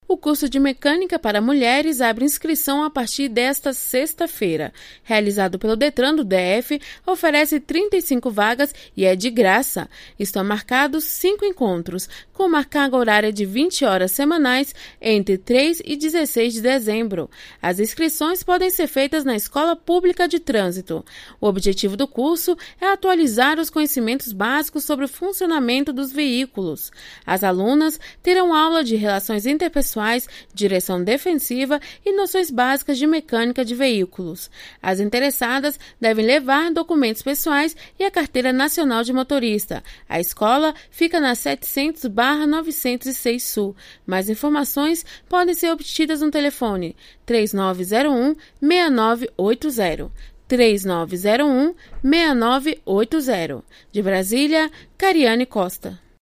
O curso de mecânica para mulheres abre inscrição a partir desta sexta-feira. Realizado pelo Detran do DF, oferece 35 vagas e é de graça. Estão marcados 5 encontros, com uma carga horária de 20 horas semanais entre 3 e 16 de dezembro. As inscrições podem ser feitas na Escola Pública de Trânsito. O objetivo do curso é atualizar os conhecimentos básicos sobre o funcionamento dos veículos. As alunas terão aula de relações interpessoais, direção defensiva e noções básicas de mecânica de veículos. As interessadas devem levar documentos pessoais e a Carteira Nacional de Motorista. A escola fica na 700/906 Sul. Mais informações podem ser obtidas no telefone 3901-6980. 3901-6980. De Brasília, Cariane Costa.